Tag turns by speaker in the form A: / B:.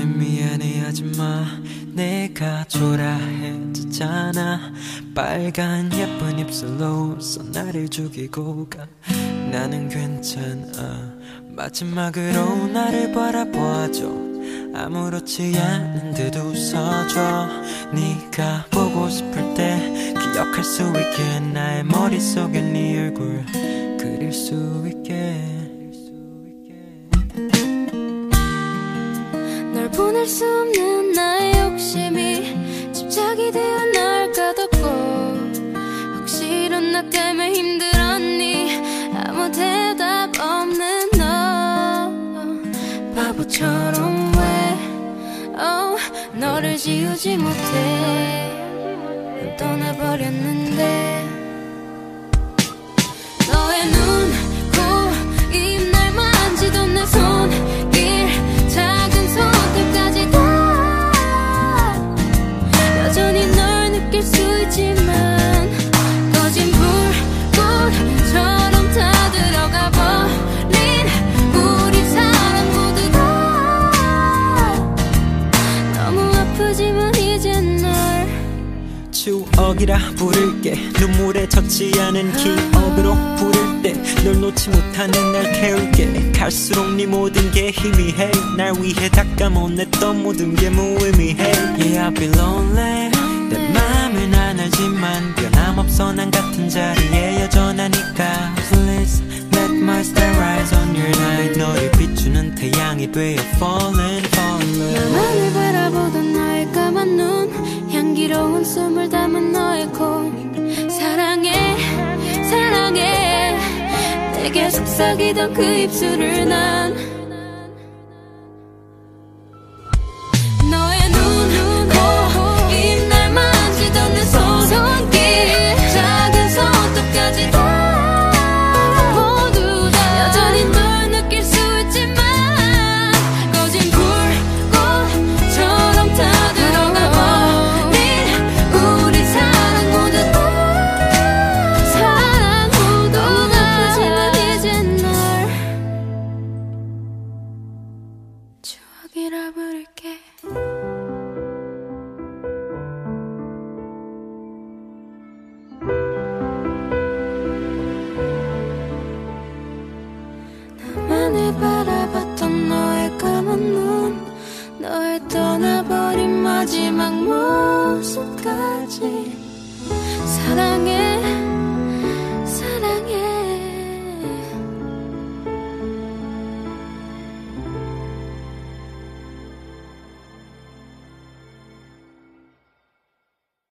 A: 미안해하지마. 내가 초라해졌잖아. 빨간 예쁜 입술로 나를 죽이고 가. 나는 괜찮아. 마지막으로 나를 바라봐줘. 아무렇지 않은 듯 웃어줘. 네가 보고 싶을 때 기억할 수 있게 나의 머릿속에 네 얼굴 그릴 수 있게.
B: 널 보낼 수 없는 나의 욕심이 집착이 되어 널 가뒀고, 혹시 이런 나 때문에 힘들었니? 아무 대답 없는 너 바보처럼 왜 너를 지우지 못해. 난 떠나버렸는데 너의 눈, 코, 입 날 만지던 내 손길 작은 손톱까지 다 여전히 널 느낄 수 있지만 꺼진 불꽃처럼 다 들어가 버린 우리 사랑 모두가 너무 아프지만 이제 널
A: 추억이라 부를게. 눈물에 젖지 않은 기억으로 부를 때 널 놓지 못하는 날 태울게. 갈수록 네 모든 게 희미해. 날 위해 닦아못냈던 모든 게 무의미해. Yeah, I've been lonely. 내 맘을 난 알지만 변함없어 난 같은 자리에 여전하니까. Please let my star rise on your night. 너를 비추는 태양이 되어 falling, falling.
B: 나만을 바라보던 너의 까만 눈, 향기로운 숨을 담은 너의 코. 사랑해 사랑해 내게 속삭이던 그 입술을 난 너의 눈, 코, 입 날 만지던 내 손길 작은 손톱까지 다 모두 다 여전히 널 느낄 수 있지만 꺼진 불꽃처럼 다 들어가 버린 우리 사랑 모두 다 사랑 모두가 아프지만 이제 널 추억이라 부를게. 나만을 바라봤던 너의 까만 눈, 너의 떠나버린 마지막 모습까지 사랑해